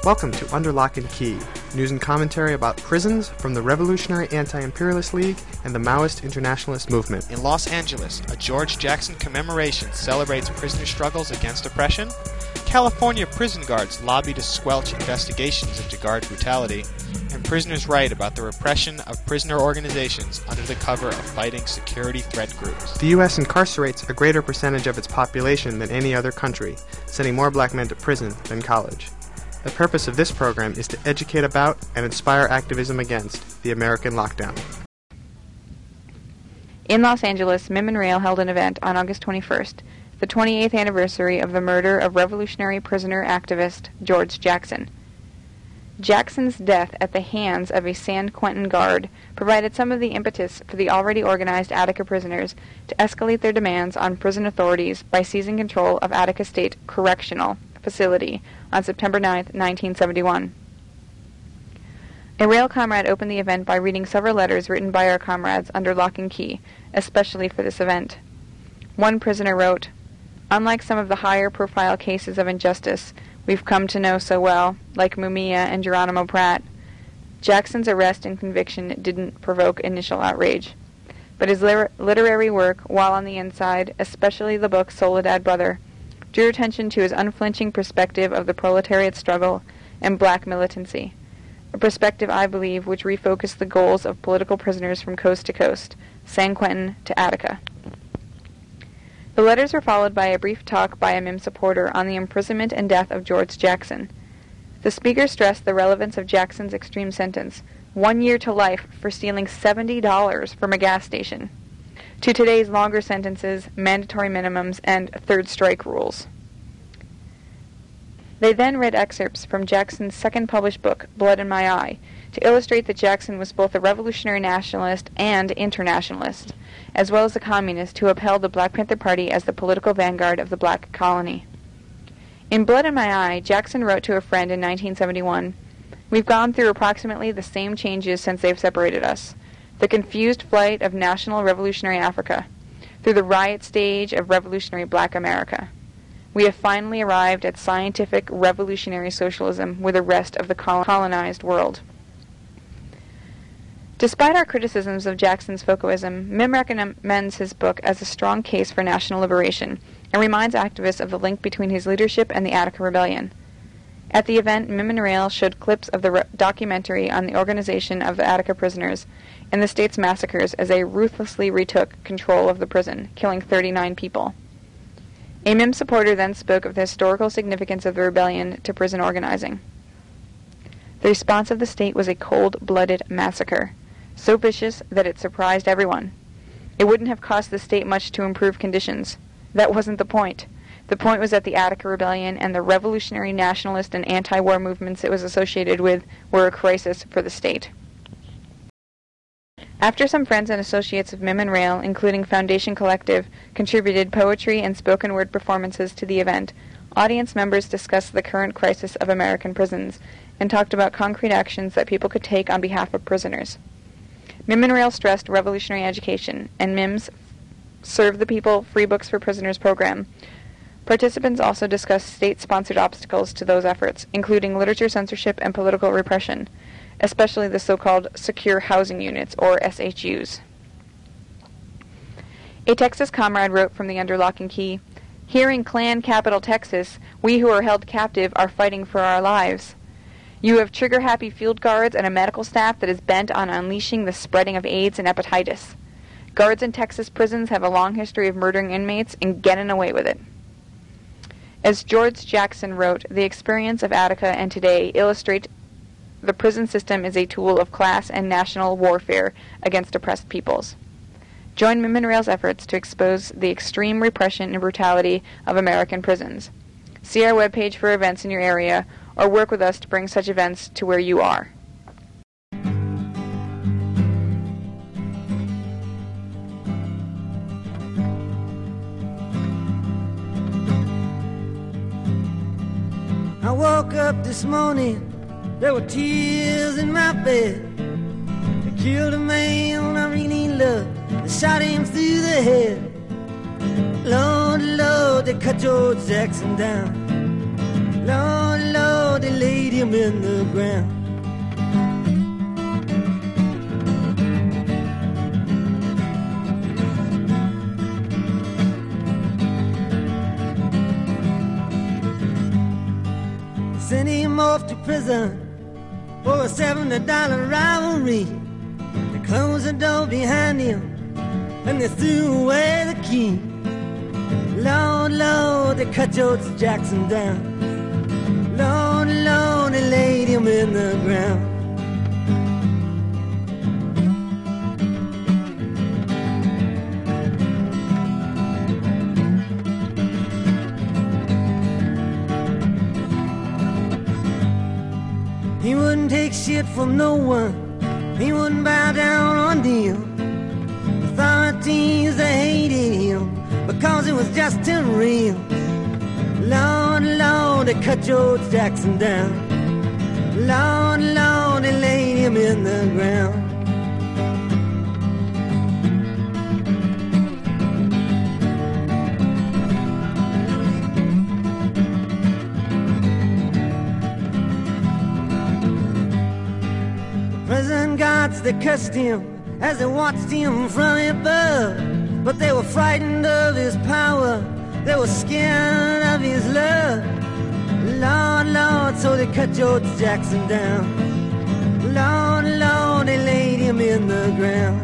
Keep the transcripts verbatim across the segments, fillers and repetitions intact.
Welcome to Under Lock and Key, news and commentary about prisons from the Revolutionary Anti-Imperialist League and the Maoist Internationalist Movement. In Los Angeles, a George Jackson commemoration celebrates prisoner struggles against oppression. California prison guards lobby to squelch investigations into guard brutality. And prisoners write about the repression of prisoner organizations under the cover of fighting security threat groups. The U S incarcerates a greater percentage of its population than any other country, sending more black men to prison than college. The purpose of this program is to educate about and inspire activism against the American lockdown. In Los Angeles, Mim and Rail held an event on August twenty-first, the twenty-eighth anniversary of the murder of revolutionary prisoner activist George Jackson. Jackson's death at the hands of a San Quentin guard provided some of the impetus for the already organized Attica prisoners to escalate their demands on prison authorities by seizing control of Attica State Correctional Facility on September ninth, nineteen seventy-one. A Rail comrade opened the event by reading several letters written by our comrades under lock and key, especially for this event. One prisoner wrote, "Unlike some of the higher-profile cases of injustice we've come to know so well, like Mumia and Geronimo Pratt, Jackson's arrest and conviction didn't provoke initial outrage. But his liter- literary work, while on the inside, especially the book Soledad Brother, drew attention to his unflinching perspective of the proletariat struggle and black militancy, a perspective, I believe, which refocused the goals of political prisoners from coast to coast, San Quentin to Attica." The letters were followed by a brief talk by a Mim supporter on the imprisonment and death of George Jackson. The speaker stressed the relevance of Jackson's extreme sentence, one year to life for stealing seventy dollars from a gas station, to today's longer sentences, mandatory minimums, and third strike rules. They then read excerpts from Jackson's second published book, Blood in My Eye, to illustrate that Jackson was both a revolutionary nationalist and internationalist, as well as a communist who upheld the Black Panther Party as the political vanguard of the black colony. In Blood in My Eye, Jackson wrote to a friend in nineteen seventy-one, "We've gone through approximately the same changes since they've separated us. The confused flight of national revolutionary Africa, through the riot stage of revolutionary black America. We have finally arrived at scientific revolutionary socialism with the rest of the colonized world." Despite our criticisms of Jackson's Foucaultism, Mim recommends his book as a strong case for national liberation and reminds activists of the link between his leadership and the Attica Rebellion. At the event, Mim and Rail showed clips of the re- documentary on the organization of the Attica prisoners and the state's massacres as they ruthlessly retook control of the prison, killing thirty-nine people. A Mim supporter then spoke of the historical significance of the rebellion to prison organizing. The response of the state was a cold-blooded massacre, so vicious that it surprised everyone. It wouldn't have cost the state much to improve conditions. That wasn't the point. The point was that the Attica Rebellion and the revolutionary nationalist and anti-war movements it was associated with were a crisis for the state. After some friends and associates of Mim and Rail, including Foundation Collective, contributed poetry and spoken word performances to the event, audience members discussed the current crisis of American prisons and talked about concrete actions that people could take on behalf of prisoners. Mim and Rail stressed revolutionary education, and Mim's Serve the People Free Books for Prisoners program. Participants also discussed state-sponsored obstacles to those efforts, including literature censorship and political repression, especially the so-called Secure Housing Units, or S H Us. A Texas comrade wrote from the Under Lock and Key, "Here in Klan capital Texas, we who are held captive are fighting for our lives. You have trigger-happy field guards and a medical staff that is bent on unleashing the spreading of AIDS and hepatitis. Guards in Texas prisons have a long history of murdering inmates and getting away with it." As George Jackson wrote, the experience of Attica and today illustrate the prison system is a tool of class and national warfare against oppressed peoples. Join Mim and Rail's efforts to expose the extreme repression and brutality of American prisons. See our webpage for events in your area, or work with us to bring such events to where you are. I woke up this morning, there were tears in my bed. They killed a man I really loved, they shot him through the head. Lord, Lord, they cut George Jackson down. Lord, Lord, they laid him in the ground. Sent him off to prison for a seventy dollar rivalry. They closed the door behind him and they threw away the key. Lord, Lord, they cut George Jackson down. Lord, Lord, they laid him in the ground. He wouldn't take shit from no one. He wouldn't bow down on them. Authorities, they hated him because it was just too real. Lord, Lord, they cut George Jackson down. Lord, Lord, they laid him in the ground. Prison guards, they cursed him as they watched him from above. But they were frightened of his power, they were scared of his love. Lord, Lord, so they cut George Jackson down. Lord, Lord, they laid him in the ground.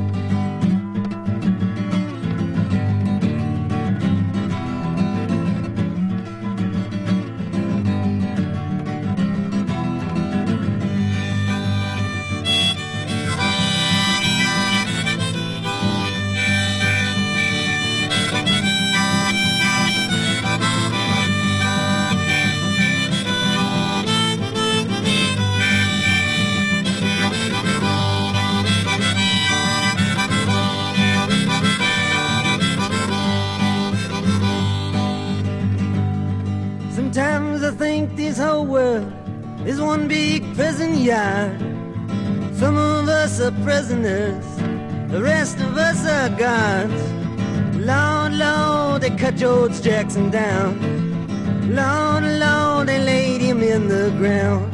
Sometimes I think this whole world is one big prison yard. Some of us are prisoners, the rest of us are guards. Lord, Lord, they cut George Jackson down. Lord, Lord, they laid him in the ground.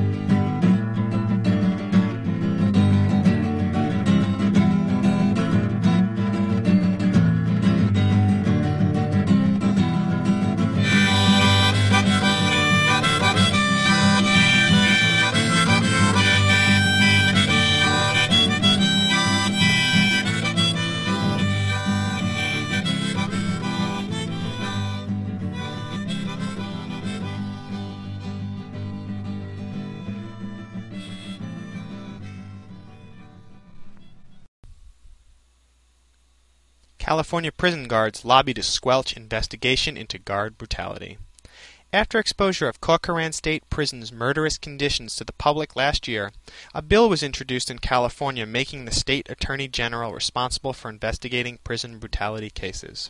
California prison guards lobby to squelch investigation into guard brutality. After exposure of Corcoran State Prison's murderous conditions to the public last year, a bill was introduced in California making the state attorney general responsible for investigating prison brutality cases.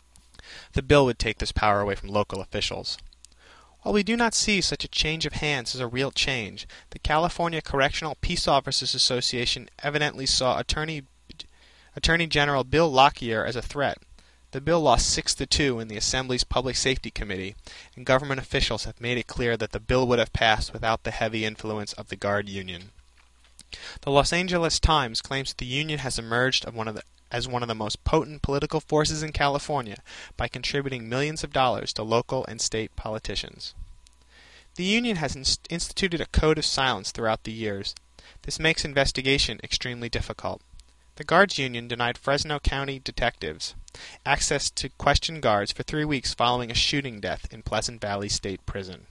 The bill would take this power away from local officials. While we do not see such a change of hands as a real change, the California Correctional Peace Officers Association evidently saw Attorney Attorney General Bill Lockyer as a threat. The bill lost six to two in the Assembly's Public Safety Committee, and government officials have made it clear that the bill would have passed without the heavy influence of the guard union. The Los Angeles Times claims that the union has emerged of one of the, as one of the most potent political forces in California by contributing millions of dollars to local and state politicians. The union has inst- instituted a code of silence throughout the years. This makes investigation extremely difficult. The Guards Union denied Fresno County detectives access to question guards for three weeks following a shooting death in Pleasant Valley State Prison.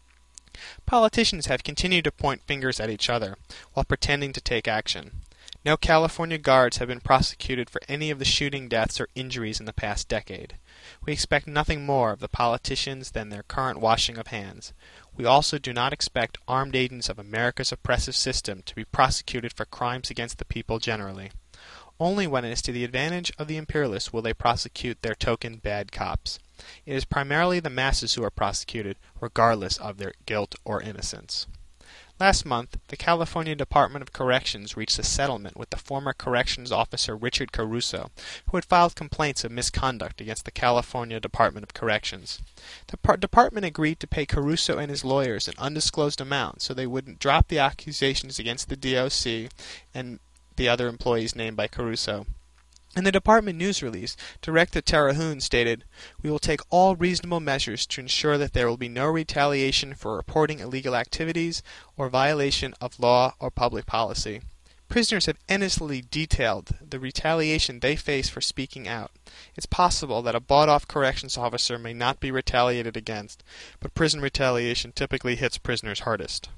Politicians have continued to point fingers at each other while pretending to take action. No California guards have been prosecuted for any of the shooting deaths or injuries in the past decade. We expect nothing more of the politicians than their current washing of hands. We also do not expect armed agents of America's oppressive system to be prosecuted for crimes against the people generally. Only when it is to the advantage of the imperialists will they prosecute their token bad cops. It is primarily the masses who are prosecuted, regardless of their guilt or innocence. Last month, the California Department of Corrections reached a settlement with the former corrections officer Richard Caruso, who had filed complaints of misconduct against the California Department of Corrections. The par- department agreed to pay Caruso and his lawyers an undisclosed amount so they wouldn't drop the accusations against the D O C and the other employees named by Caruso. In the department news release, Director Terahun stated, "We will take all reasonable measures to ensure that there will be no retaliation for reporting illegal activities or violation of law or public policy." Prisoners have endlessly detailed the retaliation they face for speaking out. It's possible that a bought-off corrections officer may not be retaliated against, but prison retaliation typically hits prisoners hardest.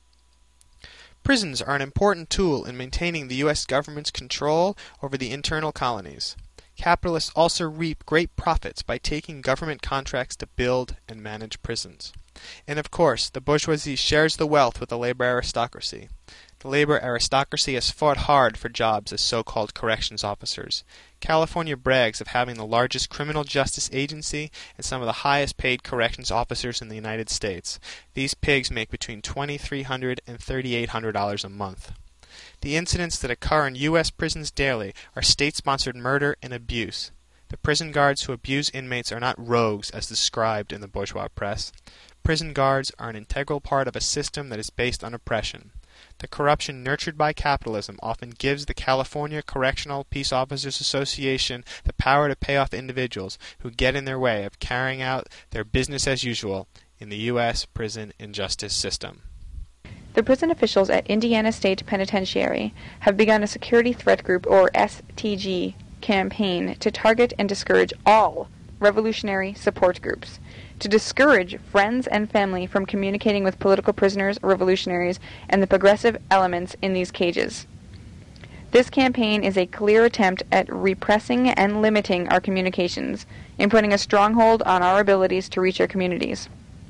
Prisons are an important tool in maintaining the U S government's control over the internal colonies. Capitalists also reap great profits by taking government contracts to build and manage prisons. And of course, the bourgeoisie shares the wealth with the labor aristocracy. The labor aristocracy has fought hard for jobs as so-called corrections officers. California brags of having the largest criminal justice agency and some of the highest paid corrections officers in the United States. These pigs make between twenty-three hundred dollars and thirty-eight hundred dollars a month. The incidents that occur in U S prisons daily are state-sponsored murder and abuse. The prison guards who abuse inmates are not rogues as described in the bourgeois press. Prison guards are an integral part of a system that is based on oppression. The corruption nurtured by capitalism often gives the California Correctional Peace Officers Association the power to pay off individuals who get in their way of carrying out their business as usual in the U S prison injustice system. The prison officials at Indiana State Penitentiary have begun a Security Threat Group, or S T G, campaign to target and discourage all revolutionary support groups, to discourage friends and family from communicating with political prisoners, revolutionaries, and the progressive elements in these cages. This campaign is a clear attempt at repressing and limiting our communications, and putting a stronghold on our abilities to reach our communities.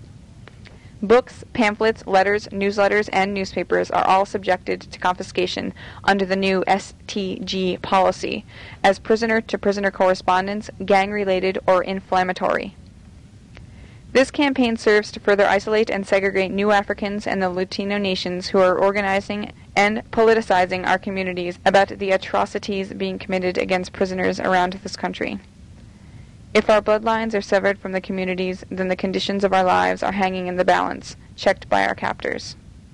Books, pamphlets, letters, newsletters, and newspapers are all subjected to confiscation under the new S T G policy as prisoner-to-prisoner correspondence, gang-related, or inflammatory. This campaign serves to further isolate and segregate new Africans and the Latino nations who are organizing and politicizing our communities about the atrocities being committed against prisoners around this country. If our bloodlines are severed from the communities, then the conditions of our lives are hanging in the balance, checked by our captors.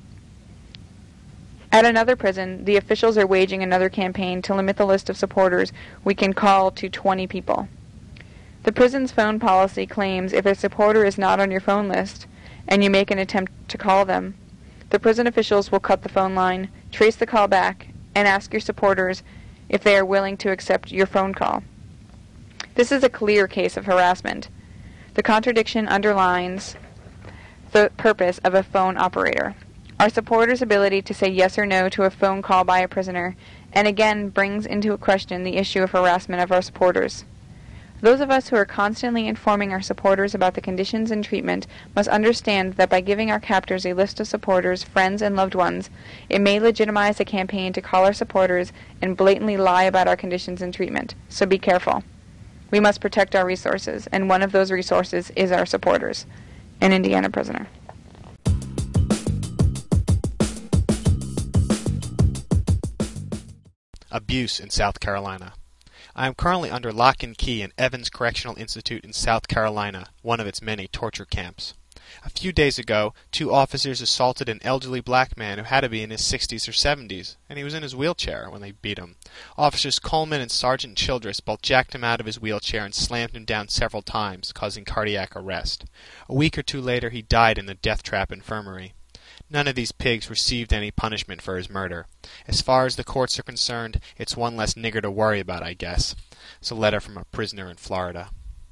At another prison, the officials are waging another campaign to limit the list of supporters we can call to twenty people. The prison's phone policy claims if a supporter is not on your phone list and you make an attempt to call them, the prison officials will cut the phone line, trace the call back, and ask your supporters if they are willing to accept your phone call. This is a clear case of harassment. The contradiction underlines the purpose of a phone operator. Our supporters' ability to say yes or no to a phone call by a prisoner, and again brings into question the issue of harassment of our supporters. Those of us who are constantly informing our supporters about the conditions and treatment must understand that by giving our captors a list of supporters, friends, and loved ones, it may legitimize a campaign to call our supporters and blatantly lie about our conditions and treatment. So be careful. We must protect our resources, and one of those resources is our supporters. An Indiana prisoner. Abuse in South Carolina. I am currently under lock and key in Evans Correctional Institute in South Carolina, one of its many torture camps. A few days ago, two officers assaulted an elderly black man who had to be in his sixties or seventies, and he was in his wheelchair when they beat him. Officers Coleman and Sergeant Childress both jacked him out of his wheelchair and slammed him down several times, causing cardiac arrest. A week or two later, he died in the Death Trap Infirmary. None of these pigs received any punishment for his murder. As far as the courts are concerned, it's one less nigger to worry about, I guess. It's a letter from a prisoner in Florida.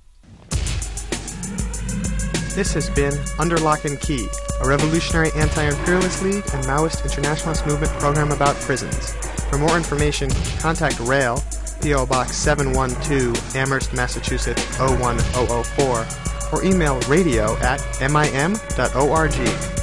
This has been Under Lock and Key, a revolutionary anti-imperialist league and Maoist internationalist movement program about prisons. For more information, contact RAIL, P O Box seven one two, Amherst, Massachusetts oh one oh oh four, or email radio at mim dot org.